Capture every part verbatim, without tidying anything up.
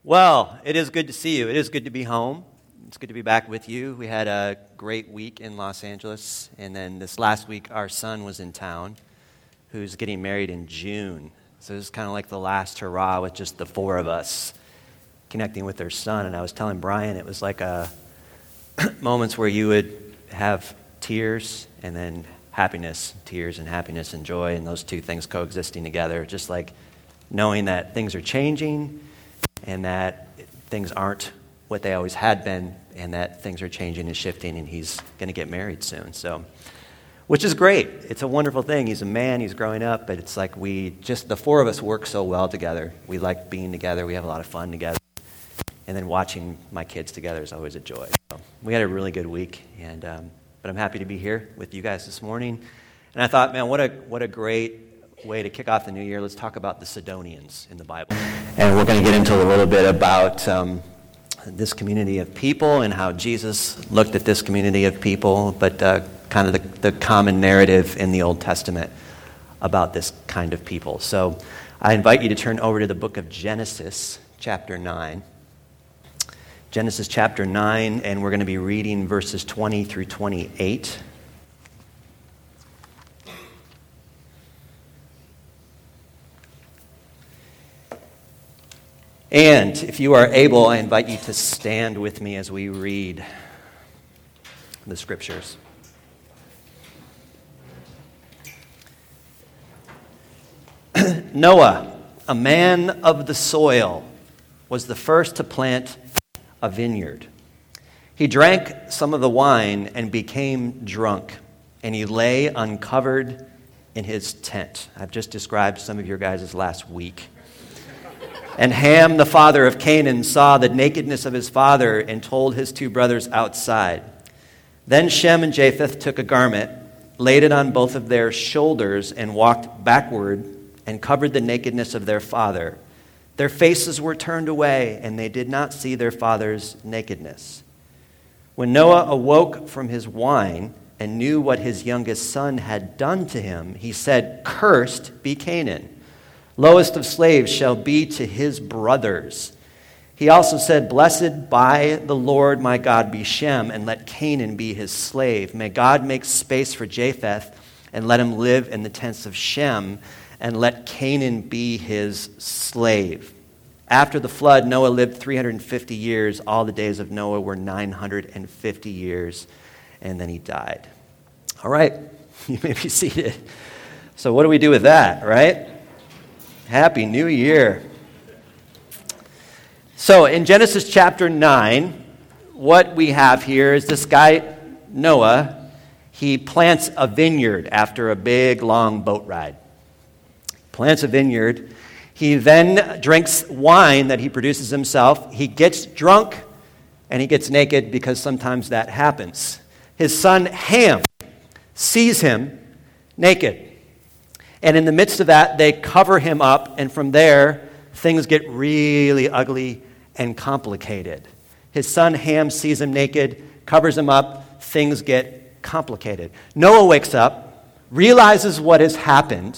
Well, it is good to see you. It is good to be home. It's good to be back with you. We had a great week in Los Angeles, and then this last week our son was in town, who's getting married in June. So this is kind of like the last hurrah with just the four of us connecting with their son. And I was telling Brian it was like a moments where you would have tears and then happiness, tears and happiness and joy, and those two things coexisting together, just like knowing that things are changing and that things aren't what they always had been, and that things are changing and shifting, and he's going to get married soon. So, which is great. It's a wonderful thing. He's a man. He's growing up, but it's like we just, the four of us work so well together. We like being together. We have a lot of fun together. And then watching my kids together is always a joy. So we had a really good week, and um, but I'm happy to be here with you guys this morning. And I thought, man, what a what a great way to kick off the new year. Let's talk about the Sidonians in the Bible. And we're going to get into a little bit about um, this community of people and how Jesus looked at this community of people, but uh, kind of the, the common narrative in the Old Testament about this kind of people. So I invite you to turn over to the book of Genesis, chapter nine. Genesis chapter nine, and we're going to be reading verses twenty through twenty-eight. And if you are able, I invite you to stand with me as we read the scriptures. Noah, a man of the soil, was the first to plant a vineyard. He drank some of the wine and became drunk, and he lay uncovered in his tent. I've just described some of your guys' last week. And Ham, the father of Canaan, saw the nakedness of his father and told his two brothers outside. Then Shem and Japheth took a garment, laid it on both of their shoulders, and walked backward and covered the nakedness of their father. Their faces were turned away, and they did not see their father's nakedness. When Noah awoke from his wine and knew what his youngest son had done to him, he said, "Cursed be Canaan. Lowest of slaves shall be to his brothers." He also said, "Blessed by the Lord my God be Shem, and let Canaan be his slave. May God make space for Japheth, and let him live in the tents of Shem, and let Canaan be his slave." After the flood, Noah lived three hundred fifty years. All the days of Noah were nine hundred fifty years, and then he died. All right, you may be seated. So what do we do with that, right? Happy New Year. So in Genesis chapter nine, what we have here is this guy, Noah. He plants a vineyard after a big, long boat ride. Plants a vineyard. He then drinks wine that he produces himself. He gets drunk and he gets naked, because sometimes that happens. His son Ham sees him naked. And in the midst of that, they cover him up, and from there, things get really ugly and complicated. His son Ham sees him naked, covers him up, things get complicated. Noah wakes up, realizes what has happened,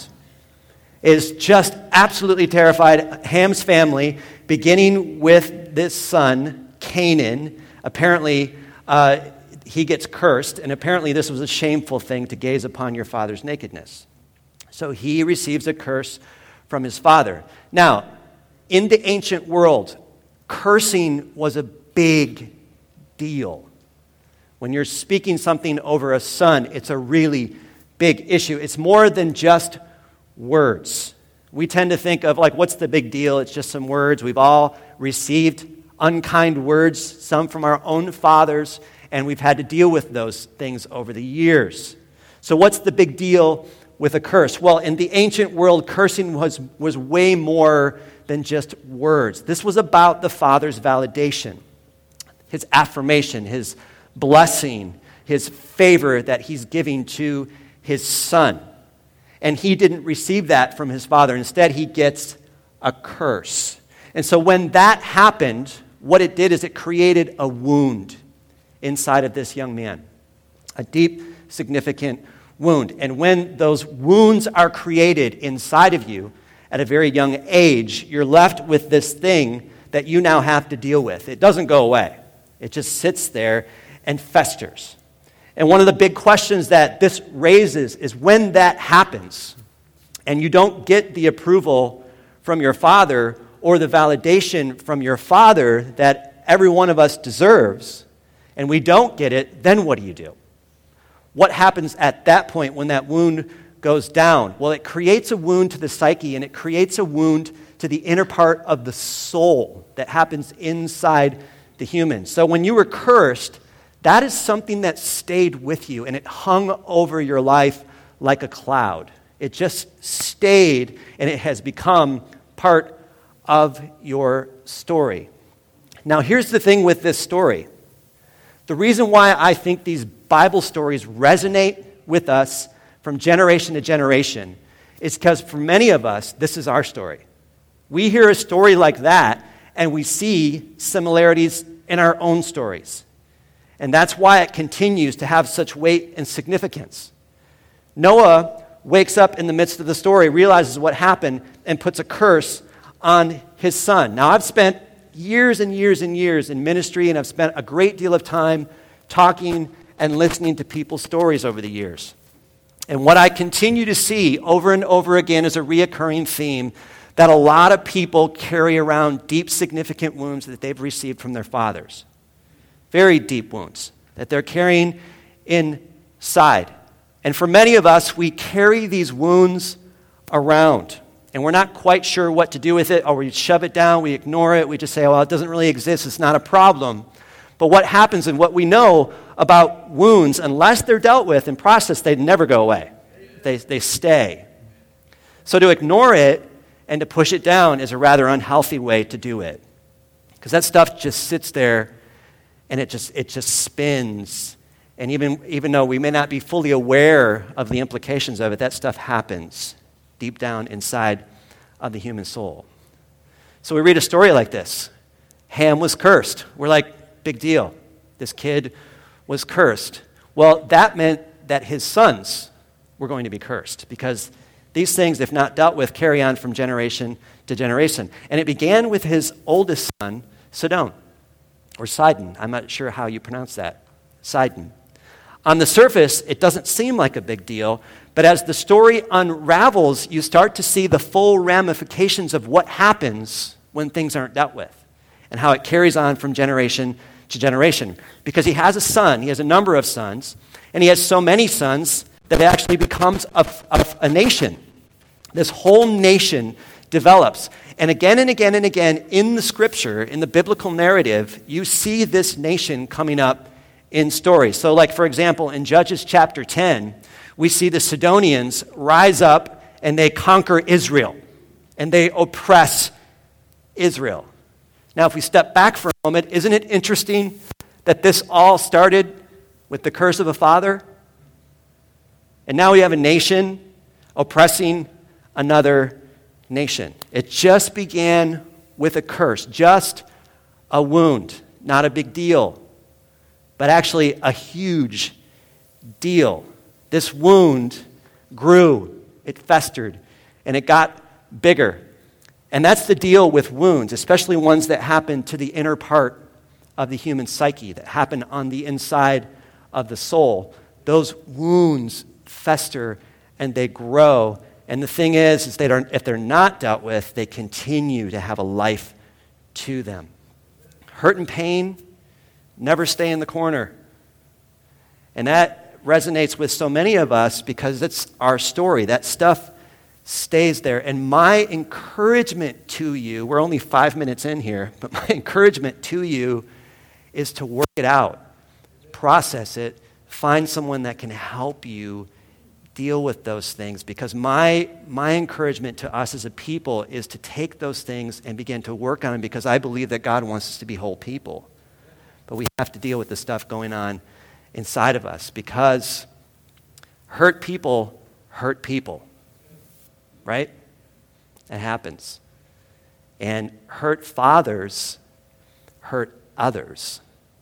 is just absolutely terrified. Ham's family, beginning with this son, Canaan, apparently uh, he gets cursed, and apparently this was a shameful thing to gaze upon your father's nakedness. So he receives a curse from his father. Now, in the ancient world, cursing was a big deal. When you're speaking something over a son, it's a really big issue. It's more than just words. We tend to think of, like, what's the big deal? It's just some words. We've all received unkind words, some from our own fathers, and we've had to deal with those things over the years. So what's the big deal with a curse? Well, in the ancient world, cursing was, was way more than just words. This was about the father's validation, his affirmation, his blessing, his favor that he's giving to his son. And he didn't receive that from his father. Instead, he gets a curse. And so when that happened, what it did is it created a wound inside of this young man, a deep, significant wound. And when those wounds are created inside of you at a very young age, you're left with this thing that you now have to deal with. It doesn't go away. It just sits there and festers. And one of the big questions that this raises is when that happens, and you don't get the approval from your father or the validation from your father that every one of us deserves, and we don't get it, then what do you do? What happens at that point when that wound goes down? Well, it creates a wound to the psyche, and it creates a wound to the inner part of the soul that happens inside the human. So when you were cursed, that is something that stayed with you, and it hung over your life like a cloud. It just stayed, and it has become part of your story. Now, here's the thing with this story. The reason why I think these Bible stories resonate with us from generation to generation is because for many of us, this is our story. We hear a story like that, and we see similarities in our own stories. And that's why it continues to have such weight and significance. Noah wakes up in the midst of the story, realizes what happened, and puts a curse on his son. Now, I've spent years and years and years in ministry, and I've spent a great deal of time talking and listening to people's stories over the years. And what I continue to see over and over again is a reoccurring theme that a lot of people carry around deep, significant wounds that they've received from their fathers. Very deep wounds that they're carrying inside. And for many of us, we carry these wounds around, and we're not quite sure what to do with it, or we shove it down, we ignore it, we just say, well, it doesn't really exist, it's not a problem. But what happens and what we know about wounds, unless they're dealt with and processed, they never go away. They, they stay. So to ignore it and to push it down is a rather unhealthy way to do it. Because that stuff just sits there and it just it just spins. And even, even though we may not be fully aware of the implications of it, that stuff happens deep down inside of the human soul. So we read a story like this. Ham was cursed. We're like, big deal. This kid was cursed. Well, that meant that his sons were going to be cursed because these things, if not dealt with, carry on from generation to generation. And it began with his oldest son, Sidon, or Sidon. I'm not sure how you pronounce that. Sidon. On the surface, it doesn't seem like a big deal, but as the story unravels, you start to see the full ramifications of what happens when things aren't dealt with and how it carries on from generation to generation. Because he has a son, he has a number of sons, and he has so many sons that it actually becomes a, a, a nation. This whole nation develops. And again and again and again in the scripture, in the biblical narrative, you see this nation coming up in stories. So like, for example, in Judges chapter ten, we see the Sidonians rise up and they conquer Israel. And they oppress Israel. Now, if we step back for a moment, isn't it interesting that this all started with the curse of a father? And now we have a nation oppressing another nation. It just began with a curse, just a wound, not a big deal, but actually a huge deal. This wound grew, it festered, and it got bigger. And that's the deal with wounds, especially ones that happen to the inner part of the human psyche, that happen on the inside of the soul. Those wounds fester and they grow. And the thing is, is they don't, if they're not dealt with, they continue to have a life to them. Hurt and pain never stay in the corner. And that resonates with so many of us because it's our story. That stuff stays there. And my encouragement to you, we're only five minutes in here, but my encouragement to you is to work it out, process it, find someone that can help you deal with those things, because my my encouragement to us as a people is to take those things and begin to work on them, because I believe that God wants us to be whole people. But we have to deal with the stuff going on inside of us, because hurt people hurt people, right? It happens. And hurt fathers hurt others.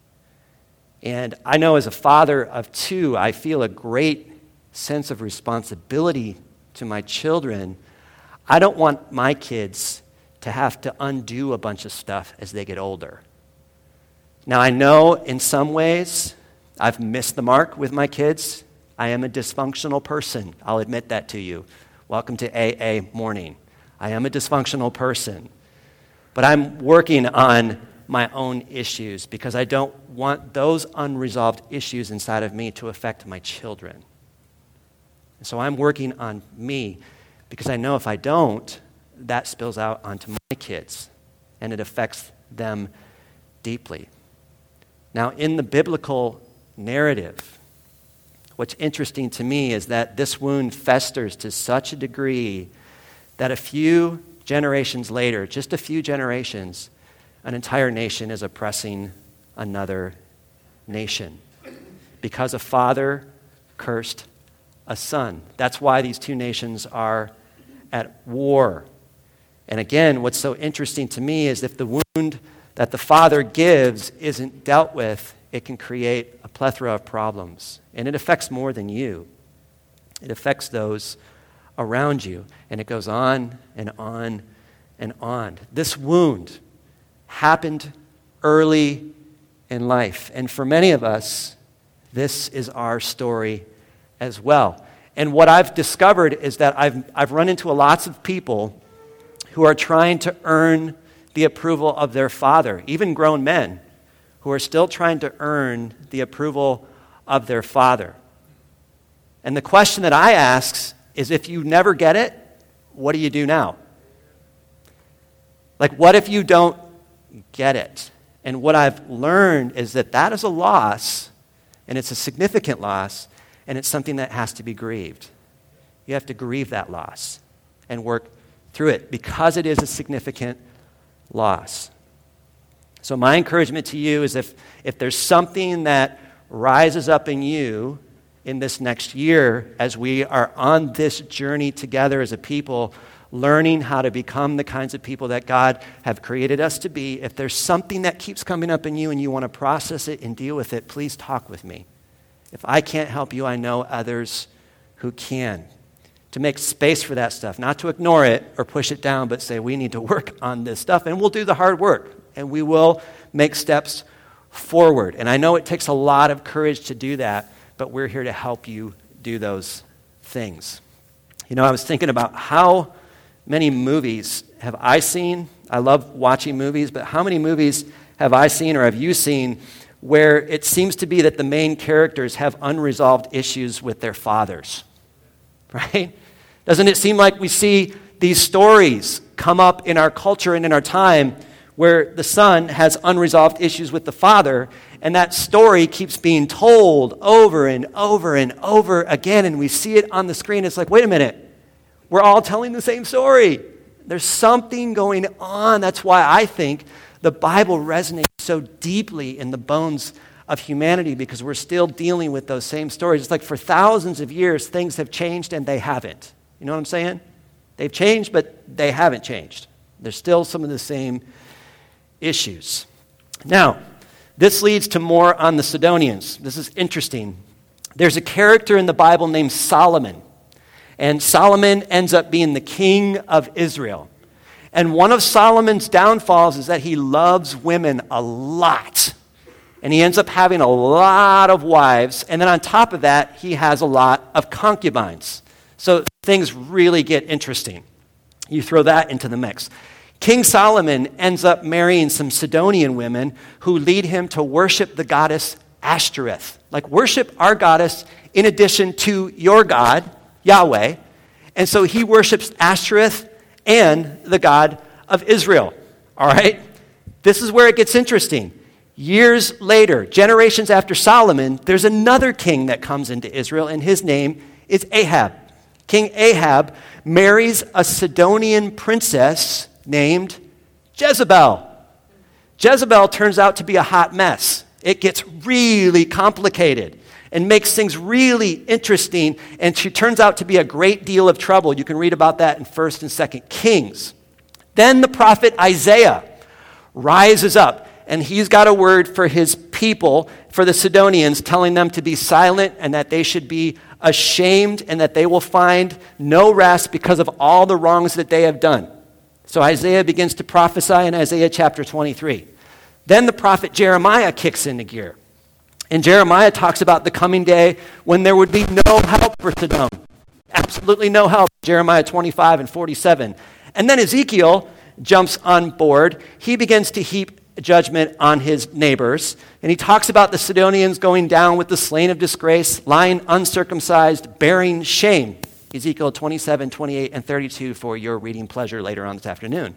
And I know as a father of two, I feel a great sense of responsibility to my children. I don't want my kids to have to undo a bunch of stuff as they get older. Now, I know in some ways I've missed the mark with my kids. I am a dysfunctional person. I'll admit that to you. Welcome to A A morning. I am a dysfunctional person. But I'm working on my own issues because I don't want those unresolved issues inside of me to affect my children. And so I'm working on me because I know if I don't, that spills out onto my kids and it affects them deeply. Now, in the biblical narrative, what's interesting to me is that this wound festers to such a degree that a few generations later, just a few generations, an entire nation is oppressing another nation because a father cursed a son. That's why these two nations are at war. And again, what's so interesting to me is if the wound that the father gives isn't dealt with, it can create a plethora of problems. And it affects more than you. It affects those around you. And it goes on and on and on. This wound happened early in life. And for many of us, this is our story as well. And what I've discovered is that I've, I've run into lots of people who are trying to earn the approval of their father, even grown men who are still trying to earn the approval of their father. And the question that I ask is, if you never get it, what do you do now? Like, what if you don't get it? And what I've learned is that that is a loss, and it's a significant loss, and it's something that has to be grieved. You have to grieve that loss and work through it because it is a significant loss. So my encouragement to you is if, if there's something that rises up in you in this next year as we are on this journey together as a people, learning how to become the kinds of people that God have created us to be, if there's something that keeps coming up in you and you want to process it and deal with it, please talk with me. If I can't help you, I know others who can. To make space for that stuff, not to ignore it or push it down, but say we need to work on this stuff, and we'll do the hard work, and we will make steps forward. And I know it takes a lot of courage to do that, but we're here to help you do those things. You know, I was thinking about how many movies have I seen? I love watching movies, but how many movies have I seen or have you seen where it seems to be that the main characters have unresolved issues with their fathers? Right? Doesn't it seem like we see these stories come up in our culture and in our time where the son has unresolved issues with the father, and that story keeps being told over and over and over again, and we see it on the screen. It's like, wait a minute, we're all telling the same story. There's something going on. That's why I think the Bible resonates so deeply in the bones of humanity, because we're still dealing with those same stories. It's like for thousands of years, things have changed and they haven't. You know what I'm saying? They've changed, but they haven't changed. There's still some of the same issues. Now, this leads to more on the Sidonians. This is interesting. There's a character in the Bible named Solomon, and Solomon ends up being the king of Israel. And one of Solomon's downfalls is that he loves women a lot. And he ends up having a lot of wives. And then on top of that, he has a lot of concubines. So things really get interesting. You throw that into the mix. King Solomon ends up marrying some Sidonian women who lead him to worship the goddess Ashtoreth. Like, worship our goddess in addition to your God, Yahweh. And so he worships Ashtoreth and the God of Israel. All right? This is where it gets interesting. Years later, generations after Solomon, there's another king that comes into Israel, and his name is Ahab. King Ahab marries a Sidonian princess named Jezebel. Jezebel turns out to be a hot mess. It gets really complicated and makes things really interesting, and she turns out to be a great deal of trouble. You can read about that in First and Second Kings. Then the prophet Isaiah rises up, and he's got a word for his people, for the Sidonians, telling them to be silent and that they should be ashamed and that they will find no rest because of all the wrongs that they have done. So Isaiah begins to prophesy in Isaiah chapter twenty-three. Then the prophet Jeremiah kicks into gear. And Jeremiah talks about the coming day when there would be no help for Sodom. Absolutely no help. Jeremiah twenty-five and forty-seven. And then Ezekiel jumps on board. He begins to heap judgment on his neighbors. And he talks about the Sidonians going down with the slain of disgrace, lying uncircumcised, bearing shame. Ezekiel twenty-seven, twenty-eight, and thirty-two for your reading pleasure later on this afternoon.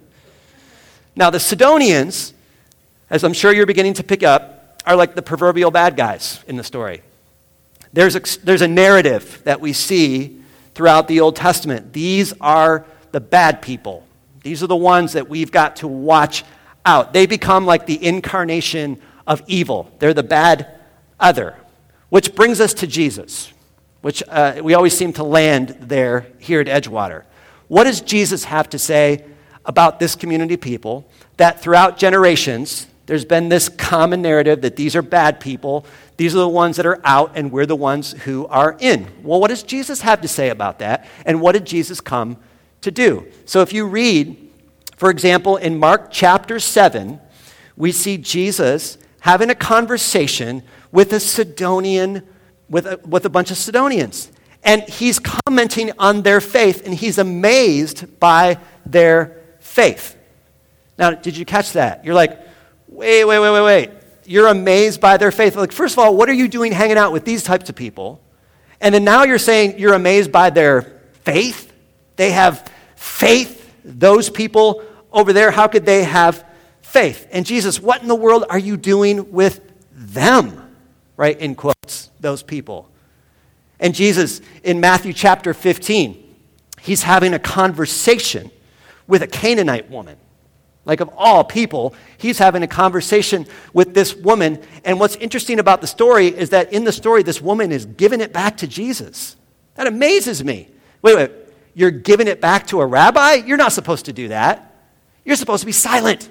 Now, the Sidonians, as I'm sure you're beginning to pick up, are like the proverbial bad guys in the story. There's a, there's a narrative that we see throughout the Old Testament. These are the bad people. These are the ones that we've got to watch out. They become like the incarnation of evil. They're the bad other, which brings us to Jesus, which uh, we always seem to land there here at Edgewater. What does Jesus have to say about this community of people that throughout generations, there's been this common narrative that these are bad people, these are the ones that are out, and we're the ones who are in? Well, what does Jesus have to say about that, and what did Jesus come to do? So if you read, for example, in Mark chapter seven, we see Jesus having a conversation with a Sidonian, with a, with a bunch of Sidonians. And he's commenting on their faith, and he's amazed by their faith. Now, did you catch that? You're like, wait, wait, wait, wait, wait. You're amazed by their faith. Like, first of all, what are you doing hanging out with these types of people? And then now you're saying you're amazed by their faith? They have faith, those people over there. How could they have faith? And Jesus, what in the world are you doing with them? Right, in quotes, those people. And Jesus, in Matthew chapter fifteen, he's having a conversation with a Canaanite woman. Like, of all people, he's having a conversation with this woman. And what's interesting about the story is that in the story, this woman is giving it back to Jesus. That amazes me. Wait, wait, you're giving it back to a rabbi? You're not supposed to do that. You're supposed to be silent.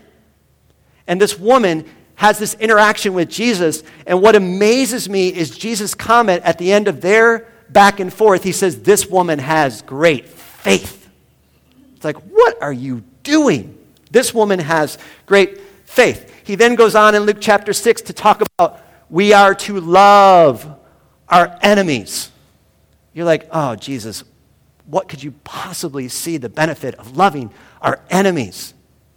And this woman has this interaction with Jesus. And what amazes me is Jesus' comment at the end of their back and forth. He says, this woman has great faith. It's like, what are you doing? This woman has great faith. He then goes on in Luke chapter six to talk about we are to love our enemies. You're like, oh, Jesus, what could you possibly see the benefit of loving our enemies?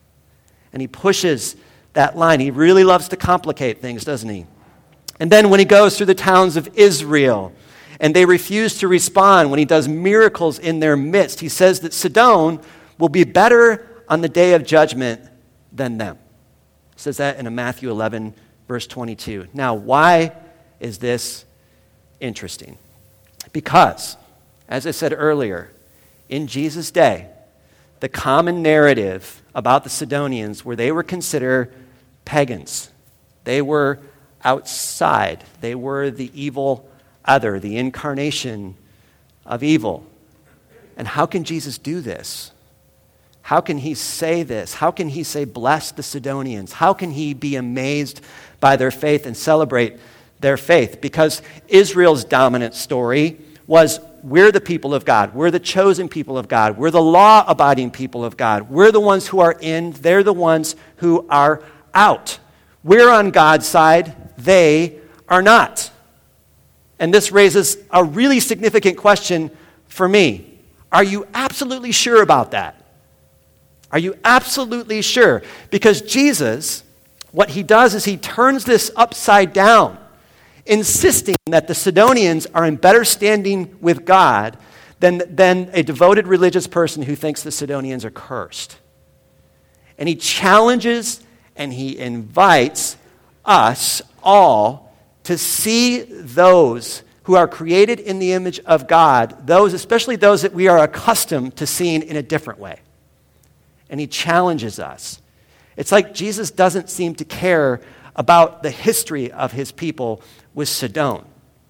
And he pushes that line. He really loves to complicate things, doesn't he? And then when he goes through the towns of Israel and they refuse to respond, when he does miracles in their midst, he says that Sodom will be better on the day of judgment than them. He says that in Matthew eleven, verse twenty-two. Now, why is this interesting? Because, as I said earlier, in Jesus' day, the common narrative about the Sidonians were they were considered pagans. They were outside. They were the evil other, the incarnation of evil. And how can Jesus do this? How can he say this? How can he say, bless the Sidonians? How can he be amazed by their faith and celebrate their faith? Because Israel's dominant story was, we're the people of God. We're the chosen people of God. We're the law-abiding people of God. We're the ones who are in. They're the ones who are out. We're on God's side. They are not. And this raises a really significant question for me. Are you absolutely sure about that? Are you absolutely sure? Because Jesus, what he does is he turns this upside down, insisting that the Sidonians are in better standing with God than, than a devoted religious person who thinks the Sidonians are cursed. And he challenges and he invites us all to see those who are created in the image of God, those, especially those that we are accustomed to seeing in a different way. And he challenges us. It's like Jesus doesn't seem to care about the history of his people with Sodom.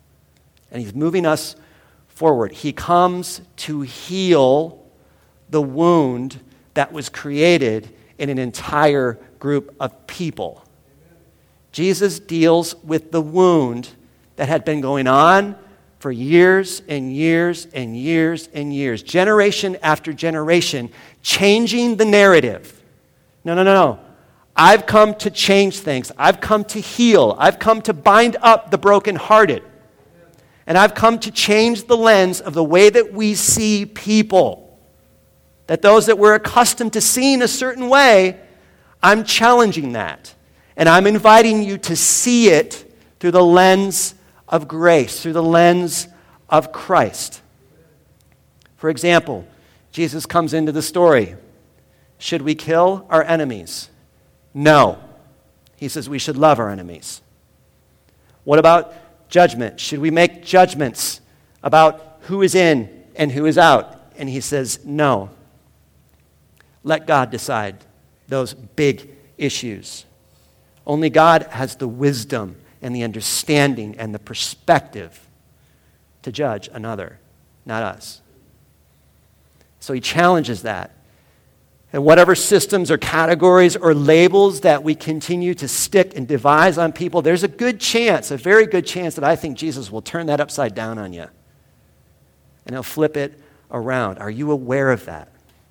And he's moving us forward. He comes to heal the wound that was created in an entire group of people. Jesus deals with the wound that had been going on for years and years and years and years, generation after generation, changing the narrative. No, no, no, no. I've come to change things. I've come to heal. I've come to bind up the brokenhearted. And I've come to change the lens of the way that we see people. That those that we're accustomed to seeing a certain way, I'm challenging that. And I'm inviting you to see it through the lens of grace, through the lens of Christ. For example, Jesus comes into the story. Should we kill our enemies? No. He says we should love our enemies. What about judgment? Should we make judgments about who is in and who is out? And he says no. Let God decide those big issues. Only God has the wisdom and the understanding and the perspective to judge another, not us. So he challenges that. And whatever systems or categories or labels that we continue to stick and devise on people, there's a good chance, a very good chance that I think Jesus will turn that upside down on you. And he'll flip it around. Are you aware of that?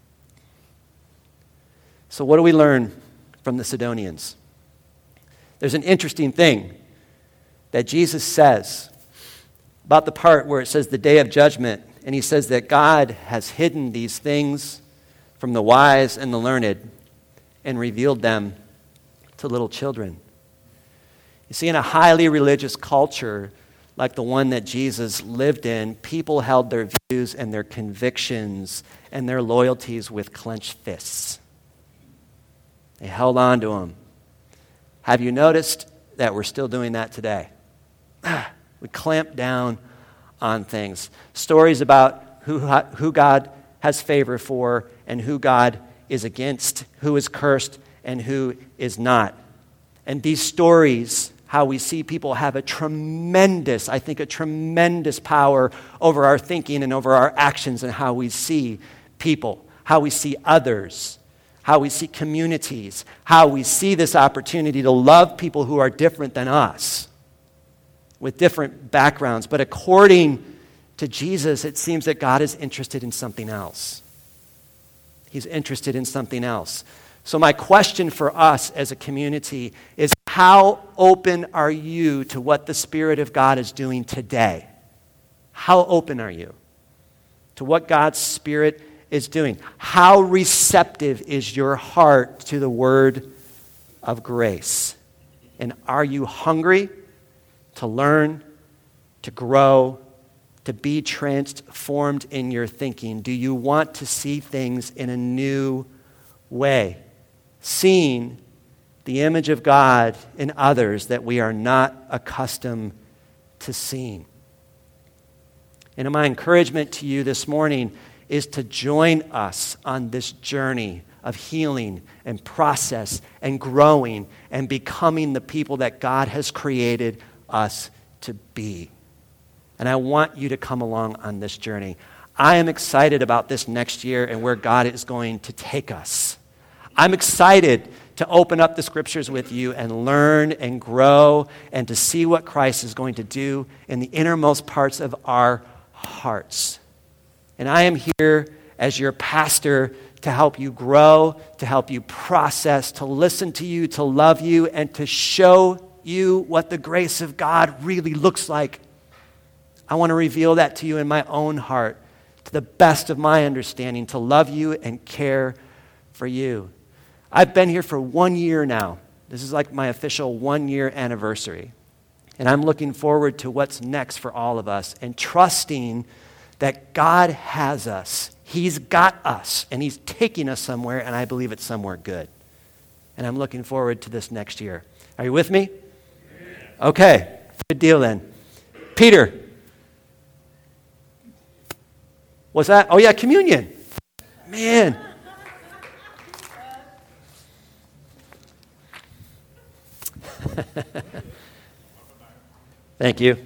So what do we learn from the Sidonians? There's an interesting thing that Jesus says about the part where it says the day of judgment, and he says that God has hidden these things from the wise and the learned and revealed them to little children. You see, in a highly religious culture like the one that Jesus lived in, people held their views and their convictions and their loyalties with clenched fists. They held on to them. Have you noticed that we're still doing that today? We clamp down on things. Stories about who, who God has favor for and who God is against, who is cursed and who is not. And these stories, how we see people, have a tremendous, I think a tremendous power over our thinking and over our actions and how we see people, how we see others, how we see communities, how we see this opportunity to love people who are different than us, with different backgrounds. But according to Jesus, it seems that God is interested in something else. He's interested in something else. So my question for us as a community is, how open are you to what the Spirit of God is doing today? How open are you to what God's Spirit is doing? How receptive is your heart to the word of grace? And are you hungry to learn, to grow, to be transformed in your thinking? Do you want to see things in a new way? Seeing the image of God in others that we are not accustomed to seeing. And my encouragement to you this morning is to join us on this journey of healing and process and growing and becoming the people that God has created us to be. And I want you to come along on this journey. I am excited about this next year and where God is going to take us. I'm excited to open up the scriptures with you and learn and grow and to see what Christ is going to do in the innermost parts of our hearts. And I am here as your pastor to help you grow, to help you process, to listen to you, to love you, and to show you what the grace of God really looks like. I want to reveal that to you in my own heart, to the best of my understanding, to love you and care for you. I've been here for one year now. This is like my official one-year anniversary. And I'm looking forward to what's next for all of us and trusting that God has us. He's got us, and He's taking us somewhere, and I believe it's somewhere good. And I'm looking forward to this next year. Are you with me? Okay, good deal then. Peter. What's that? Oh yeah, communion. Man. Thank you.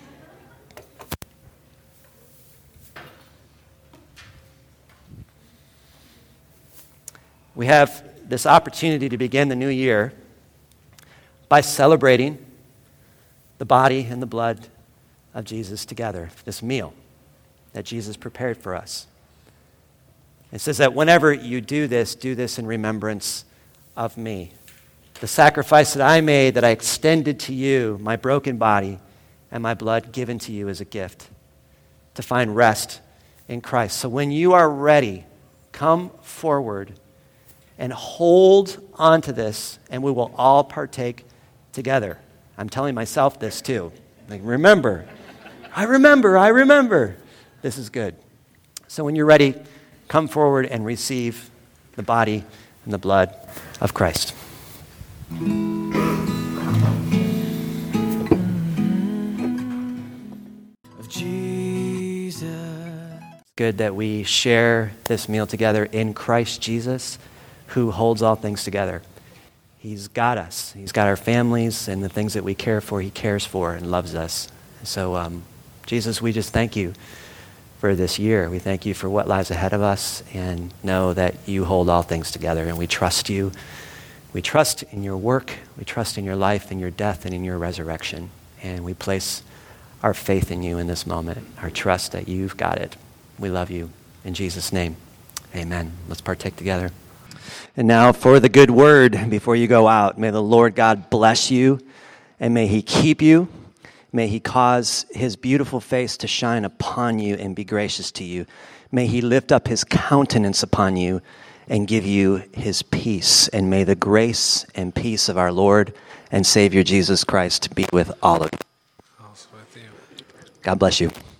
We have this opportunity to begin the new year by celebrating the body and the blood of Jesus together, this meal that Jesus prepared for us. It says that whenever you do this, do this in remembrance of me. The sacrifice that I made, that I extended to you, my broken body and my blood given to you as a gift to find rest in Christ. So when you are ready, come forward and hold on to this, and we will all partake together. I'm telling myself this too. Like, remember, I remember, I remember. This is good. So when you're ready, come forward and receive the body and the blood of Christ. Of Jesus. Good that we share this meal together in Christ Jesus, who holds all things together. He's got us. He's got our families and the things that we care for. He cares for and loves us. So, um, Jesus, we just thank you for this year. We thank you for what lies ahead of us, and know that you hold all things together, and we trust you. We trust in your work. We trust in your life, in your death, and in your resurrection. And we place our faith in you in this moment, our trust that you've got it. We love you. In Jesus' name, amen. Let's partake together. And now for the good word before you go out. May the Lord God bless you, and may he keep you. May he cause his beautiful face to shine upon you and be gracious to you. May he lift up his countenance upon you and give you his peace. And may the grace and peace of our Lord and Savior Jesus Christ be with all of you. Also with you. God bless you.